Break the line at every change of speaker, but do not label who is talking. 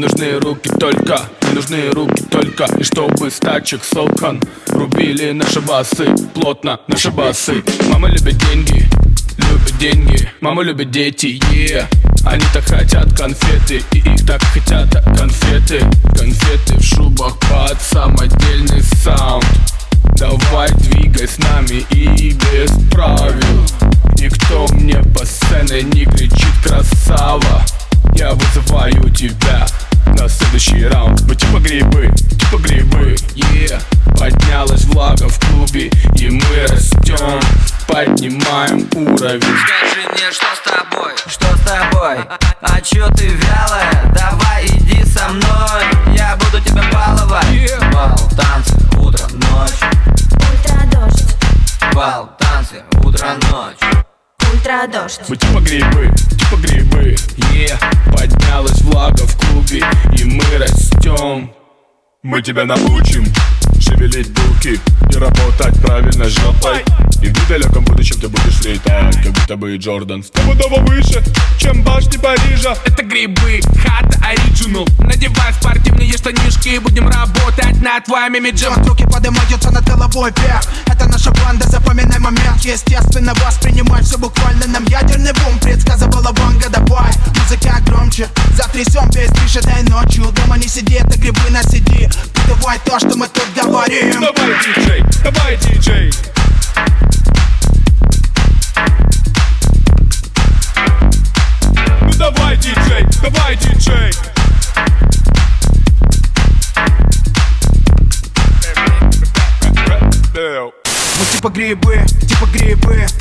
нужны руки только, мне нужны руки только. И чтобы с тачек Солкан рубили наши басы, плотно наши басы. Мама любит деньги, любит деньги. Мама любит дети, Они так хотят конфеты, и их так хотят конфеты. Конфеты в шубах под самодельный саунд. Давай двигай с нами и без правил. Никто мне по сцене не кричит красава. Я вызываю тебя на следующий раунд. Мы типа грибы, Поднялась влага в клубе, и мы растем, поднимаем уровень.
Скажи мне, что с тобой? Что с тобой? А чё ты вялая? Давай иди со мной, я буду тебя баловать. Бал, танцы, утро, ночь.
Ультрадождь.
Бал, танцы, утро, ночь.
Ультрадождь.
Мы типа грибы, Поднялась влага в клубе, и мы растем. Мы тебя научим шевелить булки и работать правильно жопой. И в недалеком будущем ты будешь летать, как будто бы Джордан стопудово выше, чем башни Парижа.
Это грибы, хата оригинал. Надевай спортивные штанишки, будем работать над твоим имиджем.
Руки поднимаются над головой вверх. Это наша банда, запоминай момент. Естественно, воспринимай все буквально. Нам ядерный бум предсказывала Ванга. Давай, музыка громче, затрясем весь движ этой ночью. Дома не сиди, это грибы на CD. Давай то, что мы тут говорим.
Давай, диджей, давай, диджей. Ну давай, диджей, давай, диджей.
Мы типа грибы,